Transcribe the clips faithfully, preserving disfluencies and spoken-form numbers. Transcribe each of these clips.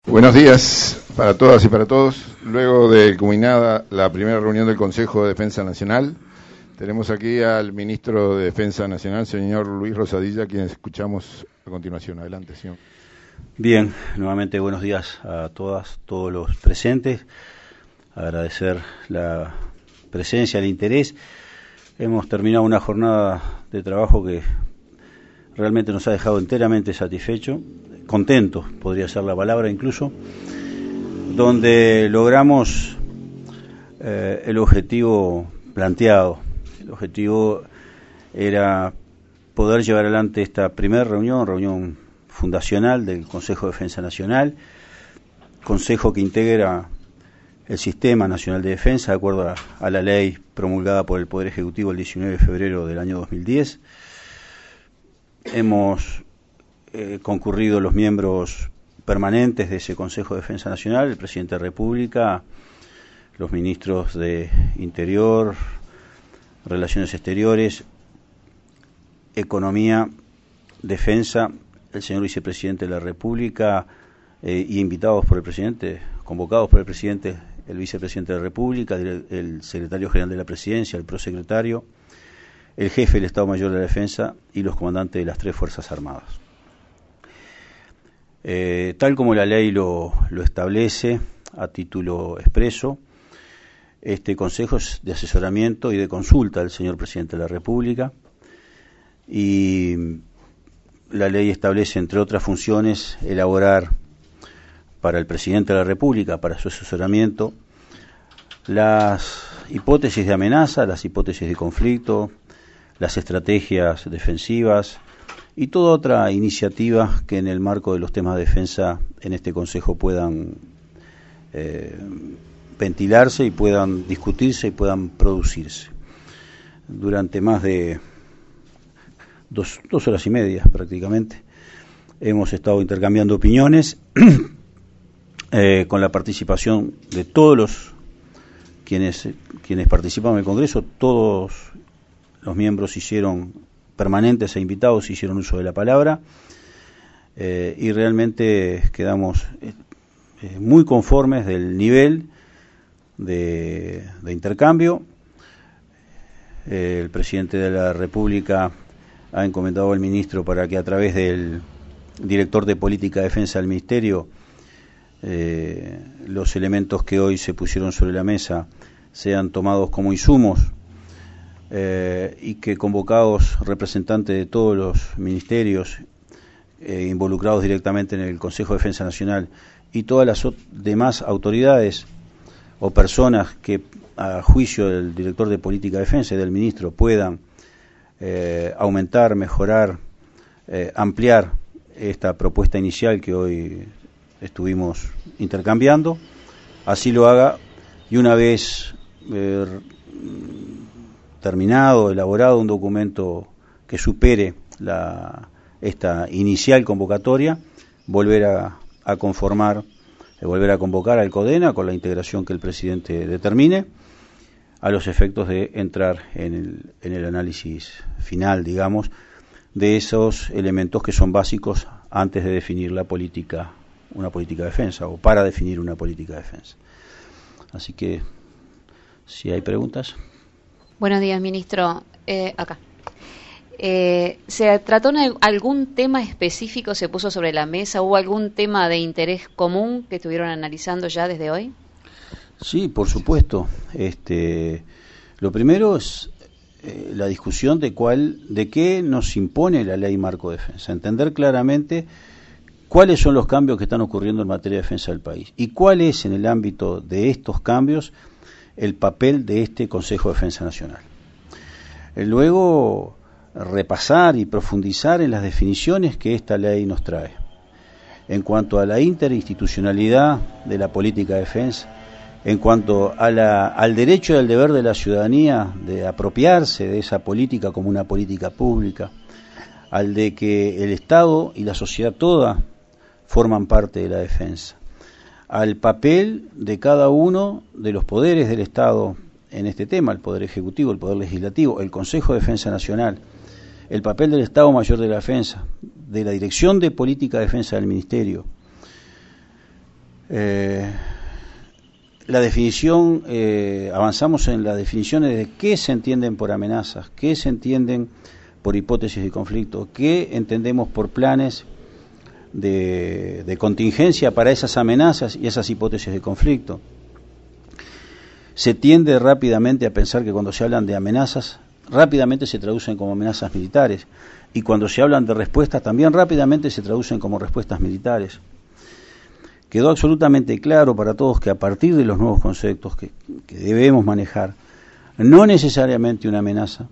Buenos días para todas y para todos. Luego de culminada la primera reunión del Consejo de Defensa Nacional, tenemos aquí al ministro de Defensa Nacional, señor Luis Rosadilla, quien escuchamos a continuación. Adelante, señor. Bien, nuevamente buenos días a todas, todos los presentes. Agradecer la presencia, el interés. Hemos terminado una jornada de trabajo que realmente nos ha dejado enteramente satisfechos, contentos, podría ser la palabra incluso, donde logramos eh, el objetivo planteado. El objetivo era poder llevar adelante esta primera reunión, reunión fundacional del Consejo de Defensa Nacional, consejo que integra el Sistema Nacional de Defensa, de acuerdo a, a la ley promulgada por el Poder Ejecutivo el diecinueve de febrero del año dos mil diez. Hemos eh, concurrido los miembros permanentes de ese Consejo de Defensa Nacional, el Presidente de la República, los ministros de Interior, Relaciones Exteriores, Economía, Defensa, el señor Vicepresidente de la República eh, y invitados por el Presidente, convocados por el Presidente, el Vicepresidente de la República, el, el Secretario General de la Presidencia, el Prosecretario, el Jefe del Estado Mayor de la Defensa y los comandantes de las tres Fuerzas Armadas. Eh, tal como la ley lo, lo establece a título expreso, este Consejo es de asesoramiento y de consulta del señor Presidente de la República, y la ley establece, entre otras funciones, elaborar para el Presidente de la República, para su asesoramiento, las hipótesis de amenaza, las hipótesis de conflicto, las estrategias defensivas y toda otra iniciativa que en el marco de los temas de defensa en este Consejo puedan eh, ventilarse y puedan discutirse y puedan producirse. Durante más de dos, dos horas y media prácticamente hemos estado intercambiando opiniones eh, con la participación de todos los quienes, quienes participan en el Congreso. Todos los miembros hicieron, permanentes e invitados, hicieron uso de la palabra eh, y realmente quedamos eh, muy conformes del nivel de, de intercambio. Eh, el Presidente de la República ha encomendado al ministro para que a través del director de Política de Defensa del Ministerio eh, los elementos que hoy se pusieron sobre la mesa sean tomados como insumos eh, y que convocados representantes de todos los ministerios eh, involucrados directamente en el Consejo de Defensa Nacional y todas las demás autoridades o personas que a juicio del director de Política de Defensa y del ministro puedan eh, aumentar, mejorar, eh, ampliar esta propuesta inicial que hoy estuvimos intercambiando, así lo haga, y una vez eh, terminado, elaborado un documento que supere la, esta inicial convocatoria, volver a, a conformar, eh, volver a convocar al CODENA con la integración que el presidente determine, a los efectos de entrar en el, en el análisis final, digamos, de esos elementos que son básicos antes de definir la política, una política de defensa, o para definir una política de defensa. Así que, si hay preguntas. Buenos días, ministro. Eh, acá. Eh, ¿Se trató de algún tema específico, se puso sobre la mesa? ¿Hubo algún tema de interés común que estuvieron analizando ya desde hoy? Sí, por supuesto. Este, lo primero es eh, la discusión de cuál, de qué nos impone la Ley Marco de Defensa. Entender claramente cuáles son los cambios que están ocurriendo en materia de defensa del país y cuál es, en el ámbito de estos cambios, el papel de este Consejo de Defensa Nacional. Eh, luego, repasar y profundizar en las definiciones que esta ley nos trae. En cuanto a la interinstitucionalidad de la política de defensa, en cuanto a la, al derecho y al deber de la ciudadanía de apropiarse de esa política como una política pública, al de que el Estado y la sociedad toda forman parte de la defensa, al papel de cada uno de los poderes del Estado en este tema, el Poder Ejecutivo, el Poder Legislativo, el Consejo de Defensa Nacional, el papel del Estado Mayor de la Defensa, de la Dirección de Política de Defensa del Ministerio, Eh, la definición, eh, avanzamos en las definiciones de qué se entienden por amenazas, qué se entienden por hipótesis de conflicto, qué entendemos por planes de, de contingencia para esas amenazas y esas hipótesis de conflicto. Se tiende rápidamente a pensar que cuando se hablan de amenazas, rápidamente se traducen como amenazas militares, y cuando se hablan de respuestas, también rápidamente se traducen como respuestas militares. Quedó absolutamente claro para todos que a partir de los nuevos conceptos que, que debemos manejar, no necesariamente una amenaza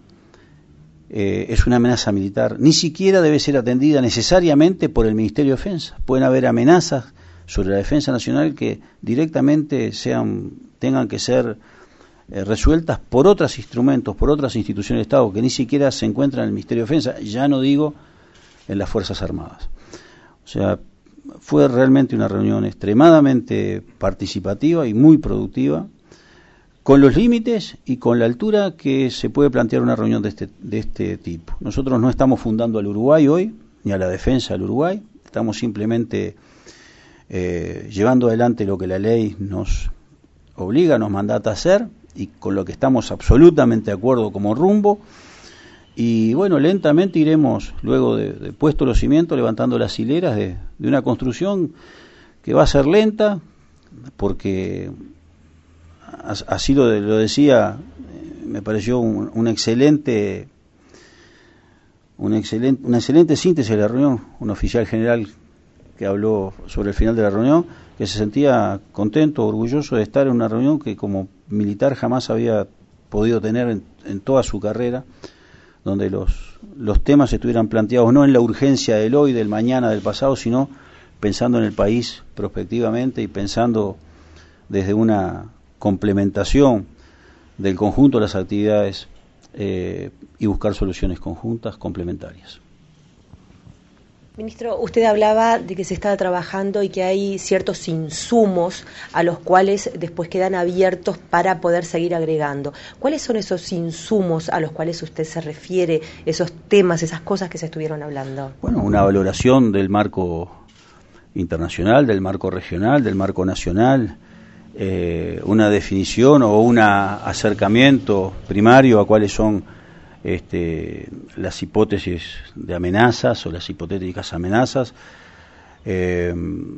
eh, es una amenaza militar, ni siquiera debe ser atendida necesariamente por el Ministerio de Defensa. Pueden haber amenazas sobre la defensa nacional que directamente sean, tengan que ser eh, resueltas por otros instrumentos, por otras instituciones de Estado que ni siquiera se encuentran en el Ministerio de Defensa, ya no digo en las Fuerzas Armadas. O sea, fue realmente una reunión extremadamente participativa y muy productiva, con los límites y con la altura que se puede plantear una reunión de este, de este tipo. Nosotros no estamos fundando al Uruguay hoy, ni a la defensa del Uruguay, estamos simplemente eh, llevando adelante lo que la ley nos obliga, nos mandata a hacer, y con lo que estamos absolutamente de acuerdo como rumbo. Y bueno, lentamente iremos, luego de, de puesto los cimientos, levantando las hileras de, de una construcción que va a ser lenta, porque así lo, lo decía, me pareció un, un excelente, un excelente, una excelente síntesis de la reunión, un oficial general que habló sobre el final de la reunión, que se sentía contento, orgulloso de estar en una reunión que como militar jamás había podido tener en, en toda su carrera, donde los, los temas estuvieran planteados no en la urgencia del hoy, del mañana, del pasado, sino pensando en el país prospectivamente y pensando desde una complementación del conjunto de las actividades eh, y buscar soluciones conjuntas, complementarias. Ministro, usted hablaba de que se estaba trabajando y que hay ciertos insumos a los cuales después quedan abiertos para poder seguir agregando. ¿Cuáles son esos insumos a los cuales usted se refiere, esos temas, esas cosas que se estuvieron hablando? Bueno, una valoración del marco internacional, del marco regional, del marco nacional, eh, una definición o un acercamiento primario a cuáles son Este, las hipótesis de amenazas o las hipotéticas amenazas. Eh,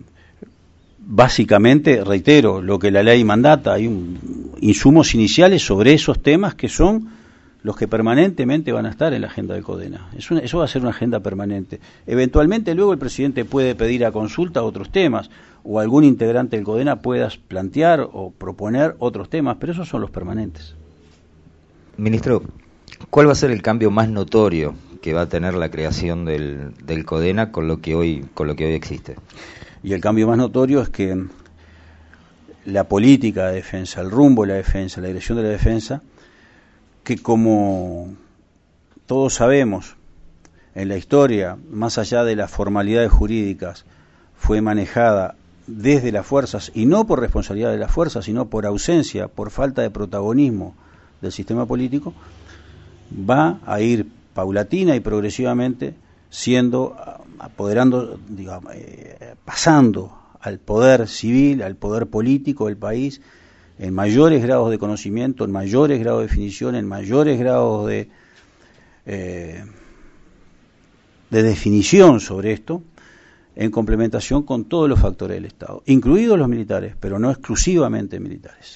básicamente, reitero, lo que la ley mandata, hay un, insumos iniciales sobre esos temas que son los que permanentemente van a estar en la agenda del CODENA. Es una, eso va a ser una agenda permanente. Eventualmente luego el presidente puede pedir a consulta otros temas, o algún integrante del CODENA pueda plantear o proponer otros temas, pero esos son los permanentes. Ministro, ¿cuál va a ser el cambio más notorio que va a tener la creación del, del CODENA con lo que hoy con lo que hoy existe? Y el cambio más notorio es que la política de defensa, el rumbo de la defensa, la dirección de la defensa, que como todos sabemos en la historia, más allá de las formalidades jurídicas, fue manejada desde las fuerzas, y no por responsabilidad de las fuerzas, sino por ausencia, por falta de protagonismo del sistema político, va a ir paulatina y progresivamente siendo, apoderando, digamos, eh, pasando al poder civil, al poder político del país, en mayores grados de conocimiento, en mayores grados de definición, en mayores grados de, eh, de definición sobre esto, en complementación con todos los factores del Estado, incluidos los militares, pero no exclusivamente militares.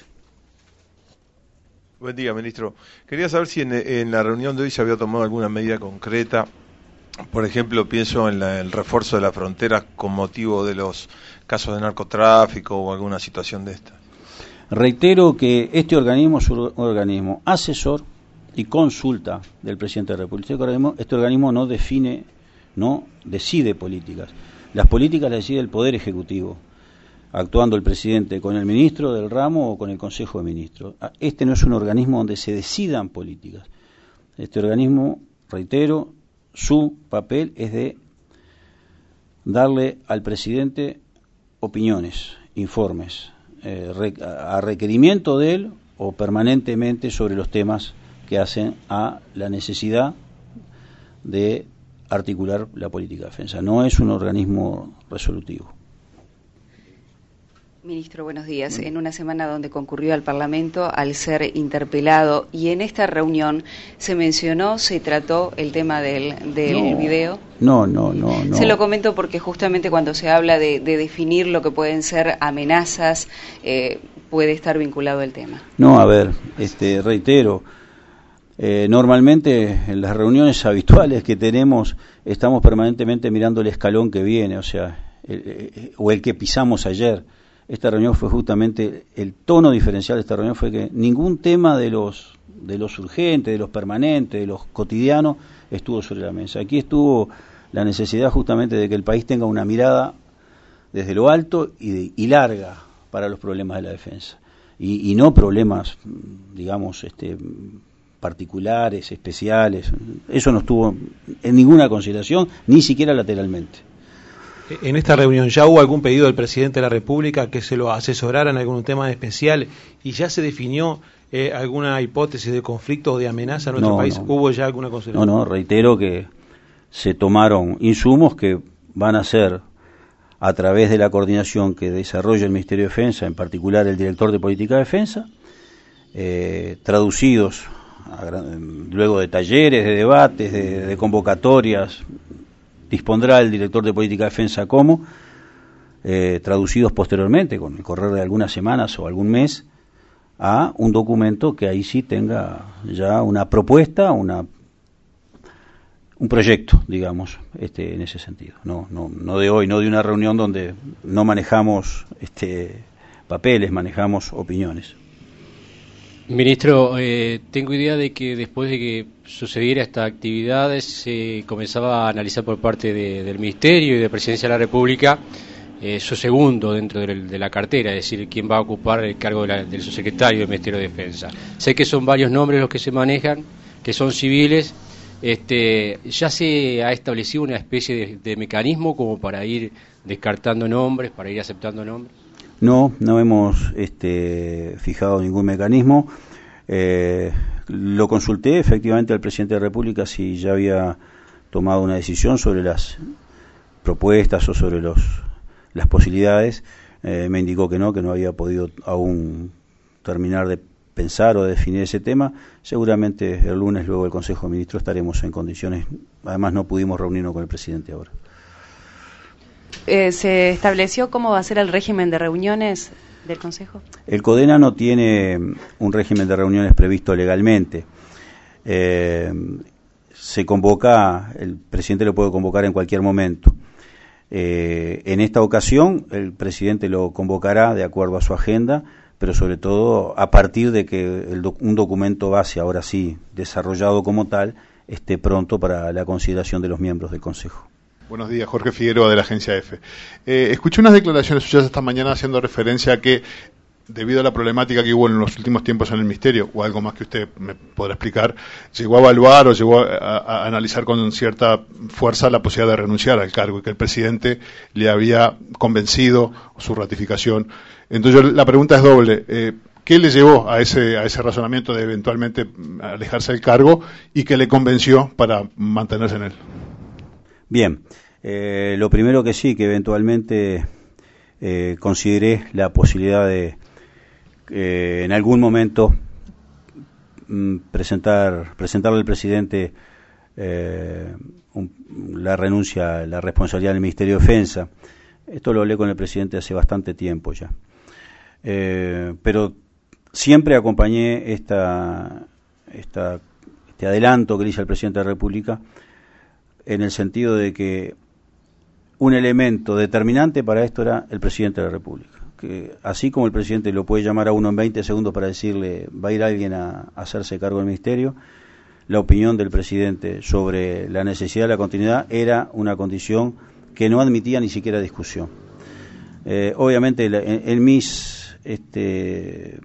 Buen día, ministro. Quería saber si en, en la reunión de hoy se había tomado alguna medida concreta. Por ejemplo, pienso en la, el refuerzo de las fronteras con motivo de los casos de narcotráfico o alguna situación de esta. Reitero que este organismo es un organismo asesor y consulta del presidente de la República. Este organismo, este organismo no define, no decide políticas. Las políticas las decide el Poder Ejecutivo, actuando el presidente con el ministro del ramo o con el Consejo de Ministros. Este no es un organismo donde se decidan políticas. Este organismo, reitero, su papel es de darle al presidente opiniones, informes, eh, a requerimiento de él o permanentemente sobre los temas que hacen a la necesidad de articular la política de defensa. No es un organismo resolutivo. Ministro, buenos días. En una semana donde concurrió al Parlamento al ser interpelado, y en esta reunión se mencionó, se trató el tema del, del no, video. No, no, no, no. Se lo comento porque justamente cuando se habla de, de definir lo que pueden ser amenazas, eh, puede estar vinculado el tema. No, a ver, este, reitero, eh, normalmente en las reuniones habituales que tenemos estamos permanentemente mirando el escalón que viene, o sea, el, el, o el que pisamos ayer. Esta reunión fue justamente, el tono diferencial de esta reunión fue que ningún tema de los de los urgentes, de los permanentes, de los cotidianos estuvo sobre la mesa. Aquí estuvo la necesidad justamente de que el país tenga una mirada desde lo alto y, de, y larga para los problemas de la defensa. Y, y no problemas, digamos, este, particulares, especiales. Eso no estuvo en ninguna consideración, ni siquiera lateralmente. En esta reunión, ¿ya hubo algún pedido del presidente de la República que se lo asesorara en algún tema especial y ya se definió eh, alguna hipótesis de conflicto o de amenaza en nuestro no, país? No. ¿Hubo ya alguna consideración? No, no, reitero que se tomaron insumos que van a ser a través de la coordinación que desarrolla el Ministerio de Defensa, en particular el director de Política de Defensa, eh, traducidos a, luego de talleres, de debates, de, de convocatorias. Dispondrá el director de Política de Defensa como, eh, traducidos posteriormente, con el correr de algunas semanas o algún mes, a un documento que ahí sí tenga ya una propuesta, una un proyecto, digamos, este, en ese sentido. No, no, no de hoy, no de una reunión donde no manejamos este, papeles, manejamos opiniones. Ministro, eh, tengo idea de que después de que sucediera esta actividad se comenzaba a analizar por parte de, del Ministerio y de Presidencia de la República eh, su segundo dentro de, de la cartera, es decir, quién va a ocupar el cargo de la, del subsecretario del Ministerio de Defensa. Sé que son varios nombres los que se manejan, que son civiles. Este, ¿ya se ha establecido una especie de, de mecanismo como para ir descartando nombres, para ir aceptando nombres? No, no hemos este, fijado ningún mecanismo. Eh, lo consulté efectivamente al presidente de la República si ya había tomado una decisión sobre las propuestas o sobre los, las posibilidades. Eh, me indicó que no, que no había podido aún terminar de pensar o de definir ese tema. Seguramente el lunes, luego del Consejo de Ministros, estaremos en condiciones. Además, no pudimos reunirnos con el presidente ahora. Eh, ¿Se estableció cómo va a ser el régimen de reuniones del Consejo? El CODENA no tiene un régimen de reuniones previsto legalmente. Eh, se convoca, el presidente lo puede convocar en cualquier momento. Eh, en esta ocasión, el presidente lo convocará de acuerdo a su agenda, pero sobre todo a partir de que el doc- un documento base, ahora sí, desarrollado como tal, esté pronto para la consideración de los miembros del Consejo. Buenos días, Jorge Figueroa de la agencia EFE. Eh, escuché unas declaraciones suyas esta mañana haciendo referencia a que, debido a la problemática que hubo en los últimos tiempos en el Ministerio, o algo más que usted me podrá explicar, llegó a evaluar o llegó a, a, a analizar con cierta fuerza la posibilidad de renunciar al cargo y que el presidente le había convencido su ratificación. Entonces yo, la pregunta es doble. Eh, ¿Qué le llevó a ese, a ese razonamiento de eventualmente alejarse del cargo y qué le convenció para mantenerse en él? Bien, eh, lo primero que sí, que eventualmente eh, consideré la posibilidad de eh, en algún momento mm, presentar presentarle al presidente eh, un, la renuncia, la responsabilidad del Ministerio de Defensa. Esto lo hablé con el presidente hace bastante tiempo ya. Eh, pero siempre acompañé esta, esta, este adelanto que le hice al presidente de la República en el sentido de que un elemento determinante para esto era el presidente de la República. Que así como el presidente lo puede llamar a uno en veinte segundos para decirle va a ir alguien a, a hacerse cargo del ministerio, la opinión del presidente sobre la necesidad de la continuidad era una condición que no admitía ni siquiera discusión. Eh, obviamente la, en, en mis este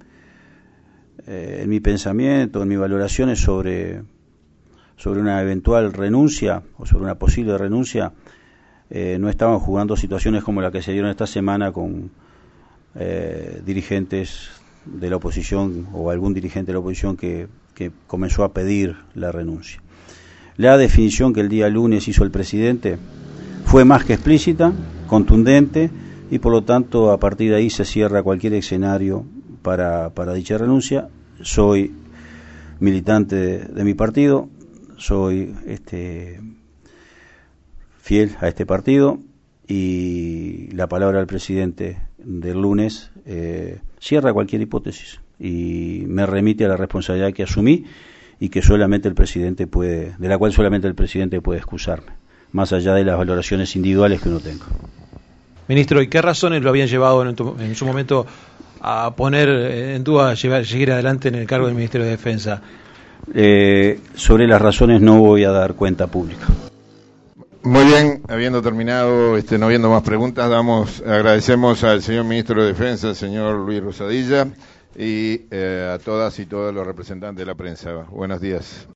eh, en mi pensamiento, en mis valoraciones sobre sobre una eventual renuncia o sobre una posible renuncia, eh, no estaban jugando situaciones como la que se dieron esta semana con eh, dirigentes de la oposición o algún dirigente de la oposición que, que comenzó a pedir la renuncia. La definición que el día lunes hizo el presidente fue más que explícita, contundente, y por lo tanto a partir de ahí se cierra cualquier escenario para, para dicha renuncia. Soy militante de, de mi partido, soy este, fiel a este partido, y la palabra del presidente del lunes eh, cierra cualquier hipótesis y me remite a la responsabilidad que asumí y que solamente el presidente puede, de la cual solamente el presidente puede excusarme, más allá de las valoraciones individuales que uno tenga. Ministro, ¿y qué razones lo habían llevado en, tu, en su momento a poner en duda llevar, seguir adelante en el cargo del Ministerio de Defensa? Eh, sobre las razones no voy a dar cuenta pública. Muy bien, habiendo terminado, este, no habiendo más preguntas, damos, agradecemos al señor Ministro de Defensa, el señor Luis Rosadilla, y eh, a todas y todos los representantes de la prensa. Buenos días.